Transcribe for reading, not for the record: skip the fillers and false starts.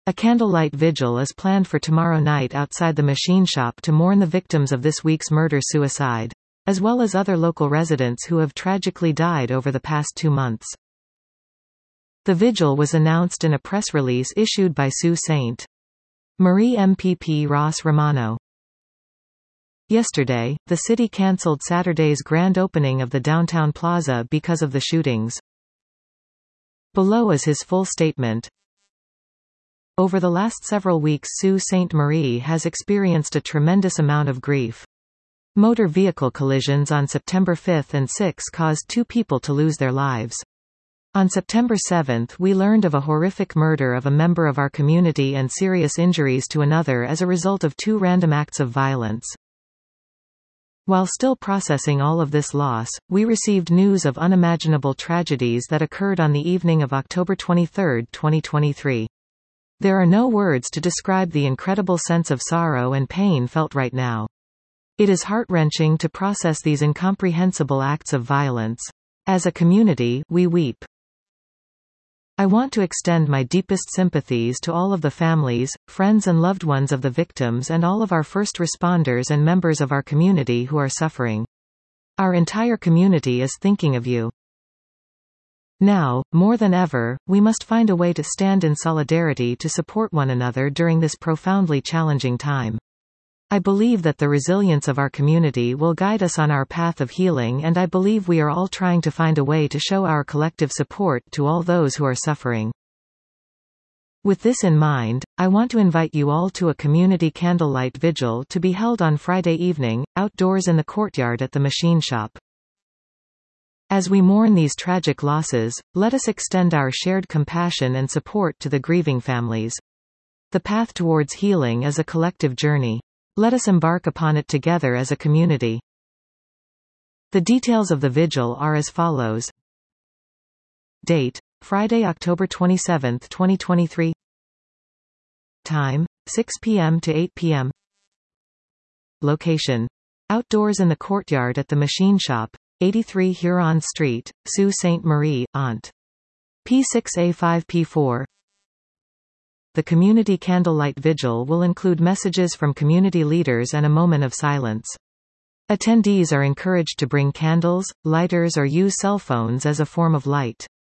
A candlelight vigil is planned for tomorrow night outside the machine shop to mourn the victims of this week's murder-suicide, as well as other local residents who have tragically died over the past 2 months. The vigil was announced in a press release issued by Sault Ste. Marie MPP Ross Romano. Yesterday, the city cancelled Saturday's grand opening of the downtown plaza because of the shootings. Below is his full statement. Over the last several weeks, Sault Ste. Marie has experienced a tremendous amount of grief. Motor vehicle collisions on September 5 and 6 caused 2 people to lose their lives. On September 7, we learned of a horrific murder of a member of our community and serious injuries to another as a result of 2 random acts of violence. While still processing all of this loss, we received news of unimaginable tragedies that occurred on the evening of October 23, 2023. There are no words to describe the incredible sense of sorrow and pain felt right now. It is heart-wrenching to process these incomprehensible acts of violence. As a community, we weep. I want to extend my deepest sympathies to all of the families, friends and loved ones of the victims and all of our first responders and members of our community who are suffering. Our entire community is thinking of you. Now, more than ever, we must find a way to stand in solidarity to support one another during this profoundly challenging time. I believe that the resilience of our community will guide us on our path of healing, and I believe we are all trying to find a way to show our collective support to all those who are suffering. With this in mind, I want to invite you all to a community candlelight vigil to be held on Friday evening, outdoors in the courtyard at the machine shop. As we mourn these tragic losses, let us extend our shared compassion and support to the grieving families. The path towards healing is a collective journey. Let us embark upon it together as a community. The details of the vigil are as follows. Date: Friday, October 27, 2023. Time: 6 p.m. to 8 p.m. Location: outdoors in the courtyard at the machine shop, 83 Huron Street, Sault Ste. Marie, Ont. P6A5P4. The community candlelight vigil will include messages from community leaders and a moment of silence. Attendees are encouraged to bring candles, lighters or use cell phones as a form of light.